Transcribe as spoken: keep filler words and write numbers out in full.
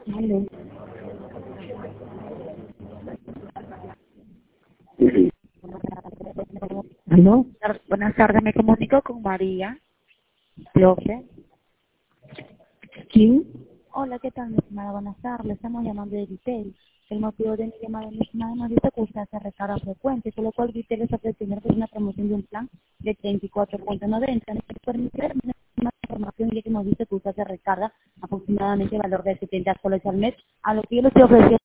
Aló. ¿Aló? Buenas tardes, me comunico con María López. ¿Quién? Hola, ¿qué tal, mi estimada? Buenas tardes, le estamos llamando de Vitel. El motivo de mi llamada, mi estimada, nos dice que usted hace recarga frecuente, con lo cual Vitel está ofreciendo una promoción de un plan de treinta y cuatro punto noventa. ¿Me permite más información? Ya que nos dice que usted hace recarga aproximadamente el valor de setenta soles al mes, a lo que yo le estoy ofreciendo